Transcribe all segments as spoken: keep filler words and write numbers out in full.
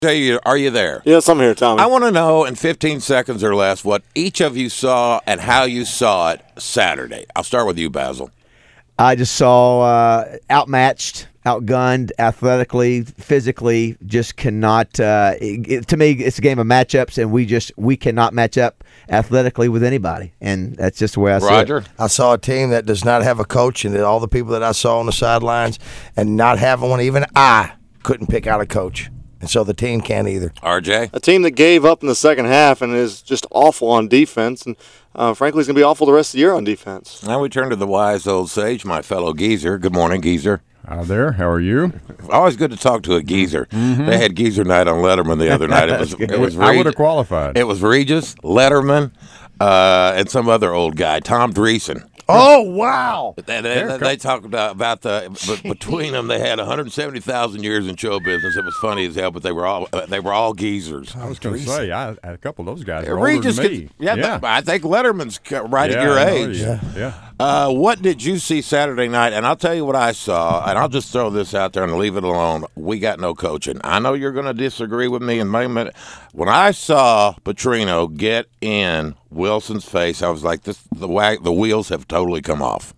You, are you there? Yes, I'm here, Tommy. I want to know in fifteen seconds or less what each of you saw and how you saw it Saturday. I'll start with you, Basil. I just saw uh, outmatched, outgunned, athletically, physically. Just cannot. Uh, it, it, to me, it's a game of matchups, and we just we cannot match up athletically with anybody, and that's just the way I see it. Roger, I saw a team that does not have a coach, and all the people that I saw on the sidelines, and not having one, even I couldn't pick out a coach. And so the team can't either. R J? A team that gave up in the second half and is just awful on defense, and uh, frankly is going to be awful the rest of the year on defense. Now we turn to the wise old sage, my fellow geezer. Good morning, Geezer. Hi there. How are you? Always good to talk to a geezer. Mm-hmm. They had Geezer night on Letterman the other night. It was, it was I would have qualified. It was Regis, Letterman, uh, and some other old guy, Tom Dreesen. Oh, wow. They, they, they, they talked about, about the but between them they had one hundred seventy thousand years in show business. It was funny as hell, but they were all uh, they were all geezers. I was going to say, I, a couple of those guys were Regis older than me. Could, yeah, yeah. But I think Letterman's right yeah, at your I know, age. Yeah, yeah. Uh, what did you see Saturday night? And I'll tell you what I saw, and I'll just throw this out there and leave it alone. We got no coaching. I know you're going to disagree with me in a minute. When I saw Petrino get in Wilson's face, I was like, "This the wag, the wheels have totally come off."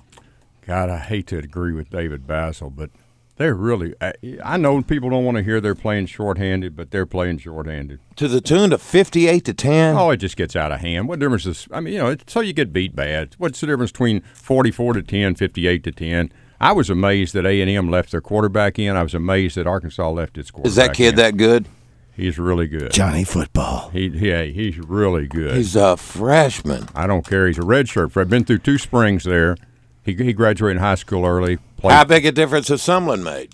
God, I hate to agree with David Basil, but they're really I, I know people don't want to hear they're playing shorthanded, but they're playing shorthanded. To the tune of fifty-eight to ten? Oh, it just gets out of hand. What difference is, I mean, you know, it's, so you get beat bad. What's the difference between forty-four to ten, fifty-eight to ten? I was amazed that A and M left their quarterback in. I was amazed that Arkansas left its quarterback in. Is that kid in. that good? He's really good. Johnny Football. He, yeah, he's really good. He's a freshman. I don't care. He's a redshirt. I've been through two springs there. He, he graduated high school early. Played. How big a difference has Sumlin made?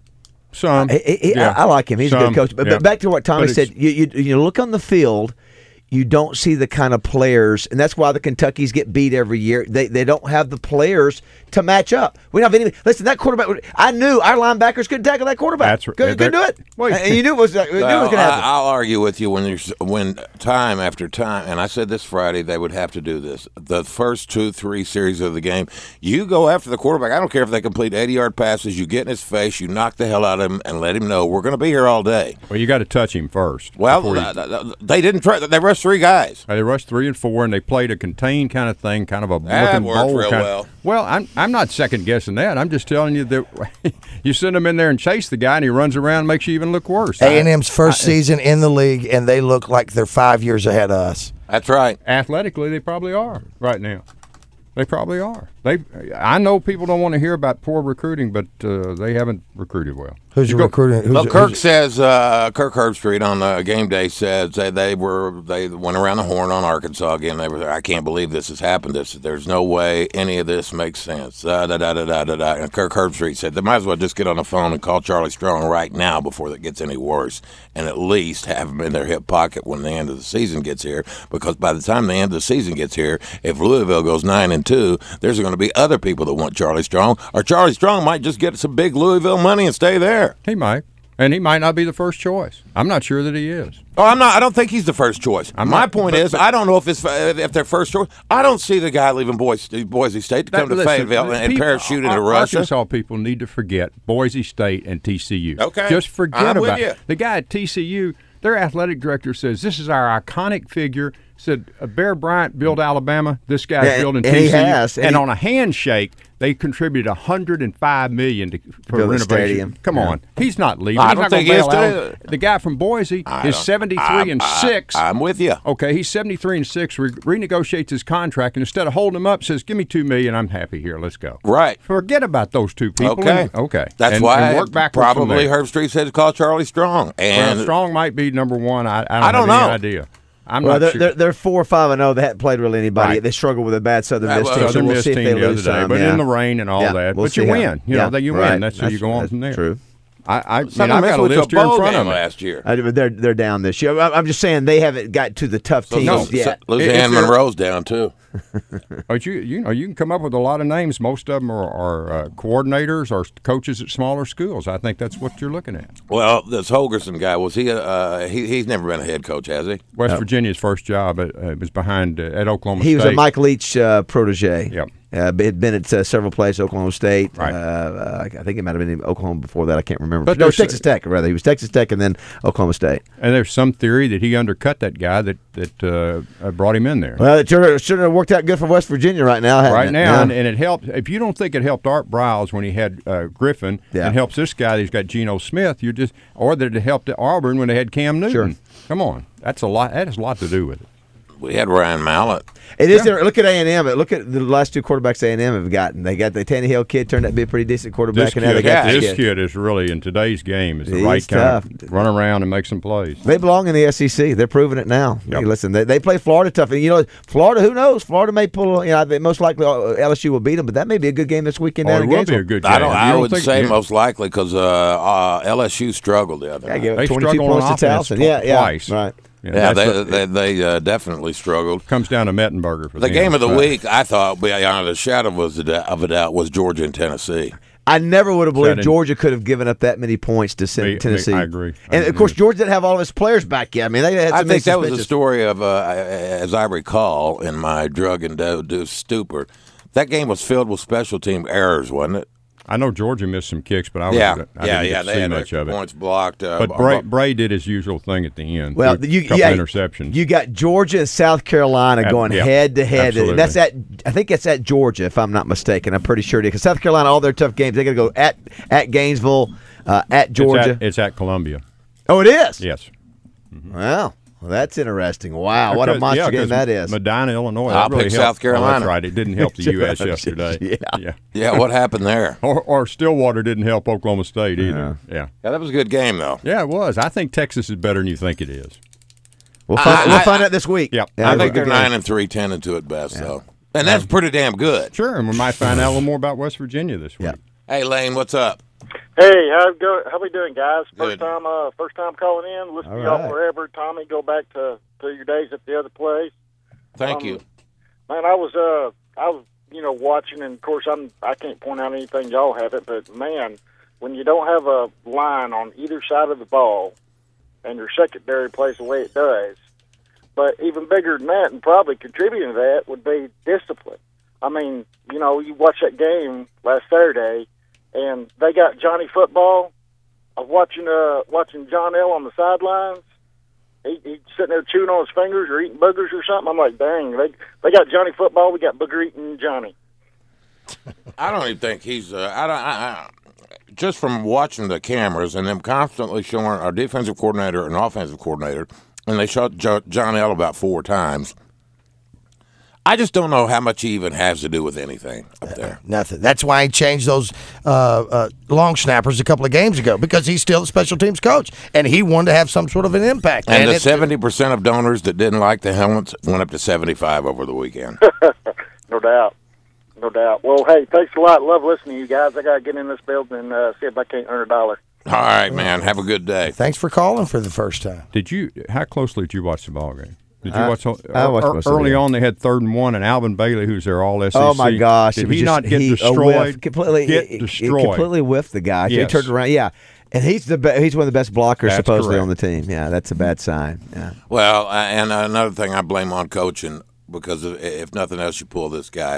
Some. He, he, yeah. I, I like him. He's Some, a good coach. But, yeah. but back to what Tommy But said, you, you you look on the field, you don't see the kind of players, and that's why the Kentuckies get beat every year. They they don't have the players to match up. We don't have any. Listen, that quarterback. I knew our linebackers couldn't tackle that quarterback. That's right. Couldn't, couldn't do it. Well, and you knew it was, you knew Well, it was going to happen. I, I'll argue with you when there's when time after time, and I said this Friday they would have to do this. The first two, three series of the game, you go after the quarterback. I don't care if they complete eighty-yard passes. You get in his face, you knock the hell out of him, and let him know we're going to be here all day. Well, you got to touch him first. Well, you, uh, they didn't try. They rushed three guys. They rushed three and four, and they played a contained kind of thing, kind of a That looking worked bowl real kind well. Of, well, I'm I'm not second guessing that. I'm just telling you that you send him in there and chase the guy, and he runs around and makes you even look worse. A and M's first I, season in the league, and they look like they're five years ahead of us. That's right. Athletically, they probably are right now. They probably are. They. I know people don't want to hear about poor recruiting, but uh, they haven't recruited well. Who's you recruiting? Who's, Well, Kirk who's, says uh, Kirk Herbstreit on uh, game day says they, they were they went around the horn on Arkansas again. They were I can't believe this has happened. This there's no way any of this makes sense. Uh, da, da, da, da, da, da. And Kirk Herbstreit said they might as well just get on the phone and call Charlie Strong right now before it gets any worse, and at least have him in their hip pocket when the end of the season gets here. Because by the time the end of the season gets here, if Louisville goes nine and two, there's going to be other people that want Charlie Strong, or Charlie Strong might just get some big Louisville money and stay there. He might. And he might not be the first choice. I'm not sure that he is. Oh, I'm not. I don't think he's the first choice. I'm My not, point but, is, but, I don't know if it's if they're first choice. I don't see the guy leaving Boise, Boise State to come to listen, Fayetteville and people, parachute into Russia. Arkansas people need to forget Boise State and T C U. Okay, just forget I'm about with you. it. The guy at T C U. Their athletic director says this is our iconic figure. Said uh, Bear Bryant built Alabama. This guy's yeah, building and T C U. He has, and and he, on a handshake, they contributed one hundred five million dollars to, for Build a renovation. stadium. Come yeah. on, he's not leaving. I he's don't not think gonna he is bail out. today. The guy from Boise I is don't- seventy-three and I, six. I'm with you. Okay, he's seventy-three and six. Re- renegotiates his contract, and instead of holding him up, says, "Give me two million. I'm happy here. Let's go." Right. Forget about those two people. Okay. And, okay. That's and, why and work backwards from probably there. Herbstreit said to call Charlie Strong. And Well, Strong might be number one. I, I don't, I don't have know. any idea. I'm well, not they're, sure. they're, they're four, five, and zero. They haven't played really anybody. Right. They struggle with a bad Southern Yeah, Miss well, team. So Southern we'll Miss see if team they the other lose day, some. but yeah. in the rain and all Yeah, that. we'll but you see how- win. You yeah, know, that you right. win. That's, who you go on that's from there. True. I, I, mean, Southern I've Miss got a went to list here in bowl front game of me. last year. I, they're they're down this year. I- I'm just saying they haven't got to the tough teams No, yet. Louisiana If you're- Monroe's down too. But you, you know, you can come up with a lot of names. Most of them are, are uh, coordinators or coaches at smaller schools. I think that's what you're looking at. Well, this Holgerson guy was he? Uh, he he's never been a head coach, has he? West Virginia's first job at, uh, was behind uh, at Oklahoma He State. was a Mike Leach uh, protege. Yep. Uh, had been at uh, several places, Oklahoma State. Right. Uh, I think it might have been in Oklahoma before that. I can't remember. But no, there's- Texas Tech, rather. He was Texas Tech and then Oklahoma State. And there's some theory that he undercut that guy that that uh, brought him in there. Well, it should, should have worked out good for West Virginia right now, hasn't Right it? now, Yeah. and, and it helped. If you don't think it helped Art Briles when he had uh, Griffin, Yeah. it helps this guy that's got Geno Smith. You're just, or that it helped Auburn when they had Cam Newton. Sure. Come on, that's a lot. That has a lot to do with it. We had Ryan Mallett. It is there. Look at A and M. Look at the last two quarterbacks A and M have gotten. They got the Tannehill kid turned out to be a pretty decent quarterback, This and now they kid, got this this kid. kid. is really in today's game is the He's right kind tough. of run around and make some plays. They belong in the S E C. They're proving it now. Yep. Hey, listen, they, they play Florida tough, and you know Florida. Who knows? Florida may pull. You know, they, most likely uh, L S U will beat them, but that may be a good game this weekend. Oh, down it in will be Gainesville. a good game. I don't. You I don't would think- say yeah. most likely because uh, uh, L S U struggled the other Yeah, night. give They up twenty-two struggled on points to offense Towson. tw- Yeah, yeah, twice. right. Yeah, Yeah, that's they what- they, they uh, definitely struggled. comes down to Mettenberger for The them. game of the Right. week, I thought, beyond a shadow of a doubt- of a doubt, was Georgia and Tennessee. I never would have believed That in- Georgia could have given up that many points to Me- Sen- me- Tennessee. I agree. I And of agree. course, Georgia didn't have all of his players back yet. I mean, they had some I think that was the suspensions. story of, uh, as I recall, in my drug-induced stupor. That game was filled with special team errors, wasn't it? I know Georgia missed some kicks, but I was Yeah, I yeah, didn't yeah. get to They see had much extra of it. points blocked. Uh, But Bray, Bray did his usual thing at the end. Well, Threw you, a couple yeah, interceptions. you got Georgia and South Carolina Ab- going yeah, head to head. absolutely. And that's at I think it's at Georgia, if I'm not mistaken. I'm pretty sure it is because South Carolina, all their tough games, they got to go at at Gainesville, uh, at Georgia. It's at, it's at Columbia. Oh, it is. Yes. Wow, well, that's interesting. Wow, what a Because- monster yeah, game 'cause that is. Medina, Illinois. I'll that really pick helped. South Carolina. Oh, that's right. It didn't help the U S Yeah. yesterday. Yeah. yeah. Yeah, what happened there? Or, or Stillwater didn't help Oklahoma State either. Yeah. Yeah, that was a good game, though. Yeah, it was. I think Texas is better than you think it is. We'll find, I- we'll I- find out this week. Yep. Yeah, I it was a think they're good game. nine and three, ten and two at best, though, and that's pretty damn good. Sure, and we might find out a little more about West Virginia this week. Yeah. Hey, Lane, what's up? Hey, how go? How we doing, guys? First Good. time, uh, first time calling in. Listen All to y'all right. forever. Tommy, go back to, to your days at the other place. Thank Um, you. Man, I was, uh, I was, you know, watching, and of course, I'm, I can't point out anything y'all have it, but man, when you don't have a line on either side of the ball, and your secondary plays the way it does, but even bigger than that, and probably contributing to that, would be discipline. I mean, you know, you watch that game last Saturday, and they got Johnny Football. Of watching, uh, watching John L on the sidelines. He, he's sitting there chewing on his fingers or eating boogers or something. I'm like, dang, they they got Johnny Football. We got booger eating Johnny. I don't even think he's. Uh, I don't. I, I, just from watching the cameras and them constantly showing our defensive coordinator and offensive coordinator, and they shot jo- John L about four times. I just don't know how much he even has to do with anything up there. Nothing. That's why he changed those uh, uh, long snappers a couple of games ago because he's still the special teams coach and he wanted to have some sort of an impact. And, the it- seventy percent of donors that didn't like the helmets went up to seventy-five over the weekend. No doubt. No doubt. Well, hey, thanks a lot. Love listening to you guys. I got to get in this building and uh, see if I can't earn a dollar. All right, man. Have a good day. Thanks for calling for the first time. Did you? How closely did you watch the ball game? Did you I- watch? Uh, I watched most of early it. on, they had third and one, and Alvin Bailey, who's their All S E C. Oh my gosh! Did it was he just, not get he, a destroyed? whiff, completely, Get it- it destroyed. completely whiffed the guy. Yes. He turned around. Yeah, and he's the be- he's one of the best blockers That's supposedly correct. on the team. Yeah, that's a bad sign. Yeah. Well, uh, and another thing I blame on coaching because if, if nothing else, you pull this guy.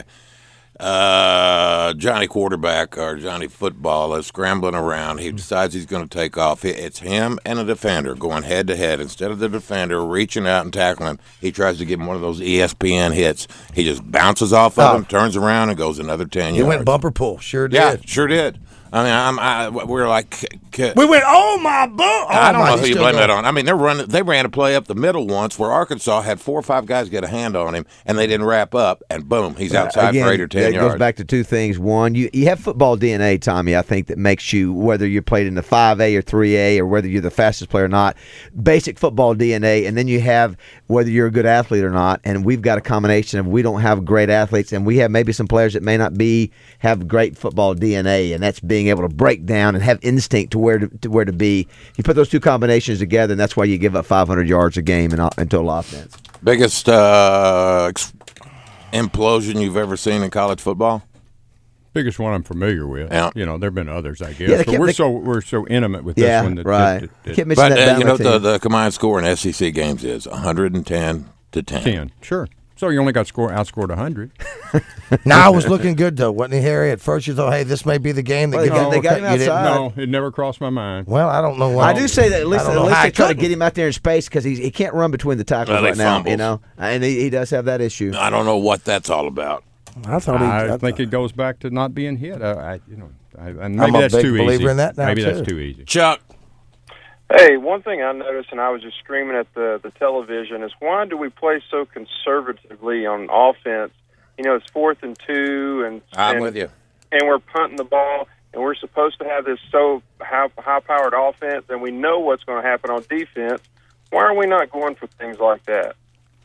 Uh, Johnny quarterback or Johnny football is scrambling around. He decides he's going to take off. It's him and a defender going head to head. Instead of the defender reaching out and tackling him, he tries to give him one of those E S P N hits. He just bounces off of Oh. him, turns around, and goes another ten He yards. went bumper pull. Sure did. Yeah, sure did. I mean, I'm, I, we were like, k- k- We went, oh my boy. Oh I don't my, know he's who you still blame going. that on. I mean, they're running. They ran a play up the middle once where Arkansas had four or five guys get a hand on him, and they didn't wrap up, and boom, he's outside Again, for eight or ten that yards. goes back to two things. One, you, you have football D N A, Tommy, I think, that makes you, whether you played in the five A or three A or whether you're the fastest player or not, basic football D N A, and then you have whether you're a good athlete or not, and we've got a combination of we don't have great athletes, and we have maybe some players that may not be have great football D N A, and that's being able to break down and have instinct to where to, to where to be. You put those two combinations together, and that's why you give up five hundred yards a game in, in total offense. Biggest uh, ex- implosion you've ever seen in college football? Biggest one I'm familiar with. Yeah. You know, there've been others, I guess. Yeah, they but kept- we're they- so we're so intimate with Yeah, this one that right. that- that- Keep mentioning But that uh, you know Bama the, team. the combined score in S E C games is one hundred ten to ten. ten. Sure. So you only got score outscored one hundred. Now, I was looking good, though, wasn't he, Harry? At first you thought, hey, this may be the game that Well, gets they got- they got him you didn't- outside. No, it never crossed my mind. Well, I don't know why. I do say that at least, I don't at know least how they I try to couldn't. get him out there in space because he can't run between the tackles Well, they right now. You fumbles. know, and he, he does have that issue. I don't know what that's all about. I thought he. I, I think thought- it goes back to not being hit. I, I you know, I, and I'm maybe a that's big too believer easy. in that now, maybe too. that's too easy. Chuck, Hey, one thing I noticed, and I was just screaming at the, the television, is why do we play so conservatively on offense? You know, it's fourth and two, and I'm and, with you. and we're punting the ball, and we're supposed to have this so high, high-powered offense, and we know what's going to happen on defense. Why are we not going for things like that?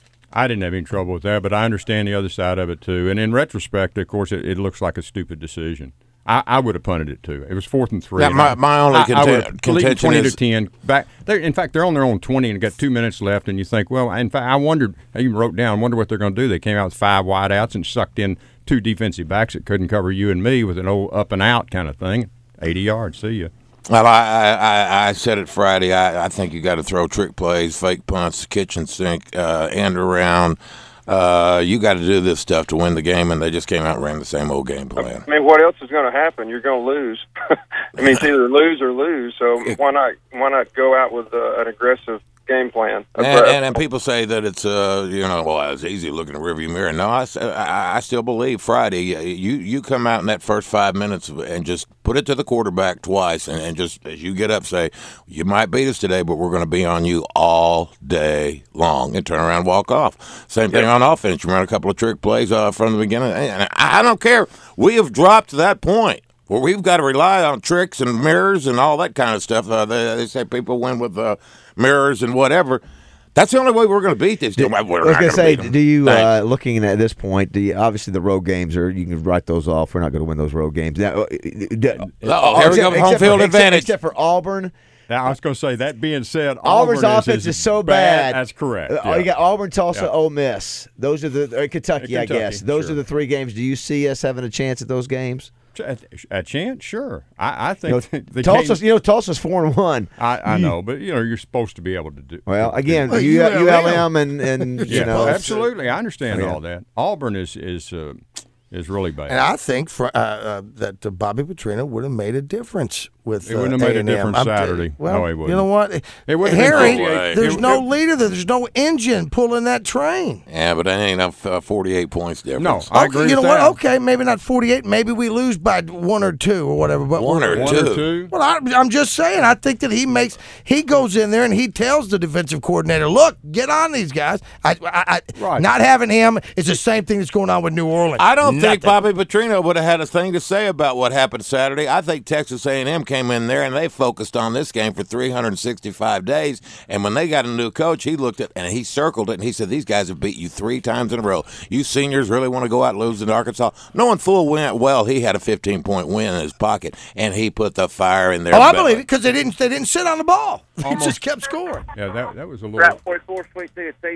I didn't have any trouble with that, but I understand the other side of it too. And in retrospect, of course, it, it looks like a stupid decision. I, I would have punted it too. It was fourth and three. Yeah, and my- I- my only I, I conten- would have contention leading twenty is- to ten. Back, they're- in fact, they're on their own twenty and got two minutes left. And you think, well, in fact, I wondered. I even wrote down, wonder what they're going to do. They came out with five wideouts and sucked in two defensive backs that couldn't cover you and me with an old up and out kind of thing. Eighty yards, see ya. Well, I, I, I- I said it Friday. I, I think you got to throw trick plays, fake punts, kitchen sink, uh, end around. Uh, you got to do this stuff to win the game, and they just came out and ran the same old game plan. I mean, what else is going to happen? You're going to lose. I mean, it's either lose or lose. So why not why not go out with uh, an aggressive game plan? And, and, and people say that it's, uh, you know, well, it's easy looking in the rearview mirror. No, I, s- I- I still believe Friday, you, you come out in that first five minutes and just put it to the quarterback twice, and, and just as you get up, say, you might beat us today, but we're going to be on you all day long, and turn around and walk off. Same thing on offense. You run a couple of trick plays uh, from the beginning. And I, I don't care. We have dropped to that point where we've got to rely on tricks and mirrors and all that kind of stuff. Uh, they, they say people win with uh, mirrors and whatever. That's the only way we're going to beat these. We're I not was going to gonna say, beat them. do you, Thanks. uh, looking at this point, do you, obviously the road games are, you can write those off. We're not going to win those road games. Now, uh, d- Uh-oh, here we go, except- home except field for, advantage. Except, except for Auburn. Now, I was going to say, that being said, Auburn's Auburn offense is, is so bad. That's correct. Uh, yeah. You got Auburn, Tulsa, Yeah. Ole Miss. Those are the uh, Kentucky, Uh, I Kentucky, guess. Those sure. are the three games. Do you see us having a chance at those games? A, a chance, sure. I, I You think know, the Tulsa's, game, you know, Tulsa's four and one. I, I know, but you know, you're supposed to be able to do. Well, to- again, Well, U- U L M. U L M and and you yeah, know, absolutely. I understand Yeah. all that. Auburn is is uh, is really bad. And I think for, uh, uh, that uh, Bobby Petrino would have made a difference with. It wouldn't uh, have made a A and M. difference I'm t- Saturday. Well, No, it you wouldn't. know what? It wouldn't have Harry, been forty-eight. there's It- no it- leader there. There's no engine pulling that train. Yeah, but that ain't enough uh, forty-eight points difference. No, I okay, agree you know with what? that. Okay, maybe not forty-eight. Maybe we lose by one or two or whatever. But One or One two. or two. Well, I, I'm just saying. I think that he makes he goes in there and he tells the defensive coordinator, "Look, get on these guys." I, I, I Right. not having him is the same thing that's going on with New Orleans. I don't think Nothing. Bobby Petrino would have had a thing to say about what happened Saturday. I think Texas A and M came in there and they focused on this game for three hundred sixty-five days. And when they got a new coach, he looked at and he circled it and he said, "These guys have beat you three times in a row. You seniors really want to go out and lose to Arkansas?" Knowing full well he had a fifteen point win in his pocket, and he put the fire in there. Oh, I believe it because they didn't they didn't sit on the ball. They Almost. just kept scoring. Yeah, that that was a little. Route forty-four, Sweet Tennessee.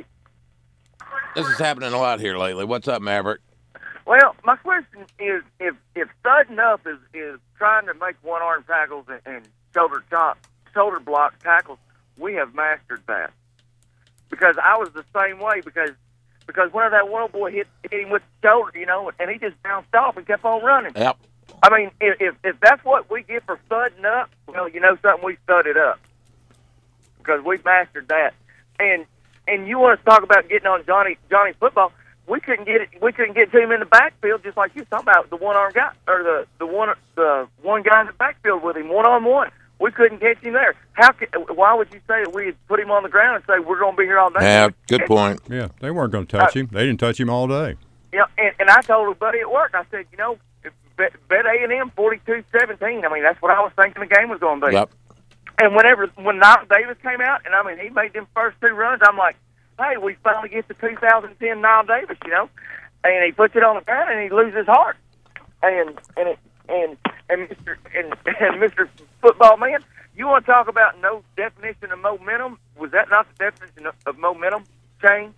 This is happening a lot here lately. What's up, Maverick? Well, my question is, if if Sudden Up is, is trying to make one arm tackles and, and shoulder chop, shoulder block tackles, we have mastered that. Because I was the same way. Because because one of that one boy hit hit him with the shoulder, you know, and he just bounced off and kept on running. Yep. I mean, if if, if that's what we get for Sudden Up, well, you know something, we studded up because we've mastered that. And and you want to talk about getting on Johnny Johnny football? We couldn't get it. We couldn't get to him in the backfield, just like you were talking about the one arm guy or the the one the one guy in the backfield with him, one on one. We couldn't catch him there. How? Could, why would you say that we put him on the ground and say we're going to be here all day? Yeah, good And- point. Yeah, they weren't going to touch him. They didn't touch him all day. Yeah, and, and I told a buddy at work, I said, you know, bet, bet A and M forty-two seventeen. I mean, that's what I was thinking the game was going to be. Yep. And whenever when Niall Davis came out, and I mean, he made them first two runs, I'm like, hey, we finally get the two thousand ten Niall Davis, you know. And he puts it on the ground, and he loses his heart. And and it, and and Mister and, and Mister Football Man, you want to talk about no definition of momentum? Was that not the definition of, of momentum? Change.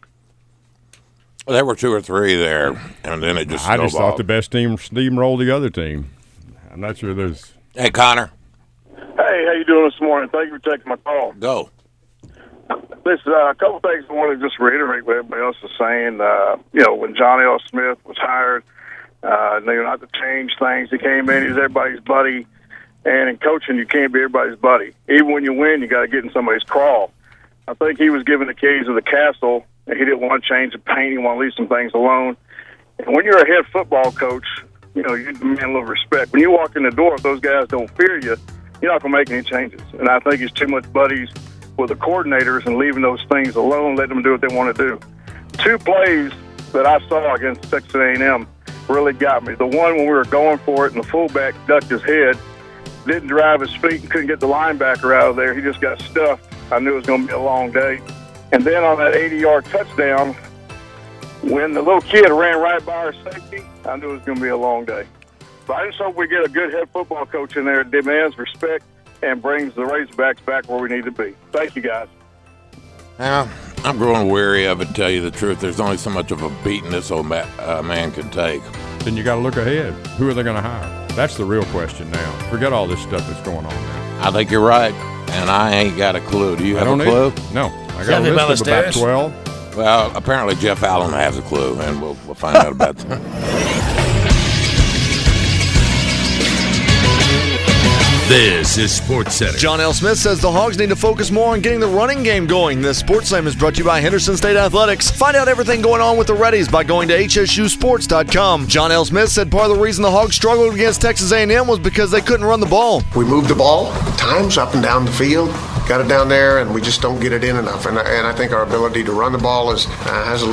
Well, there were two or three there, and then it just I just thought snowballed. the best team steamrolled the other team. I'm not sure there's. Hey, Connor, Hey, how you doing this morning? Thank you for taking my call. go. The This uh, a couple things I want to just reiterate what everybody else is saying. Uh, you know, when John L. Smith was hired, uh, they were not to change things. He came in, he was everybody's buddy. And in coaching, you can't be everybody's buddy. Even when you win, you got to get in somebody's crawl. I think he was given the keys of the castle, and he didn't want to change the paint. He wanted to leave some things alone. And when you're a head football coach, you know, you demand a little respect. When you walk in the door, if those guys don't fear you, you're not going to make any changes. And I think he's too much buddies with the coordinators and leaving those things alone, letting them do what they want to do. Two plays that I saw against Texas A and M really got me. The one when we were going for it and the fullback ducked his head, didn't drive his feet and couldn't get the linebacker out of there. He just got stuffed. I knew it was going to be a long day. And then on that eighty-yard touchdown, when the little kid ran right by our safety, I knew it was going to be a long day. But I just hope we get a good head football coach in there that demands respect and brings the Razorbacks back where we need to be. Thank you, guys. Well, I'm growing weary of it, to tell you the truth. There's only so much of a beating this old ma- uh, man can take. Then you got to look ahead. Who are they going to hire? That's the real question now. Forget all this stuff that's going on now. I think you're right, and I ain't got a clue. Do you I have don't a clue? Either. No. I got a list of about twelve. Well, apparently Jeff Allen has a clue, and we'll, we'll find out about that. This is Sports Center. John L. Smith says the Hogs need to focus more on getting the running game going. The Sports Slam is brought to you by Henderson State Athletics. Find out everything going on with the Reddies by going to H S U sports dot com. John L. Smith said part of the reason the Hogs struggled against Texas A and M was because they couldn't run the ball. We moved the ball times up and down the field, got it down there, and we just don't get it in enough. And, and I think our ability to run the ball is uh, has a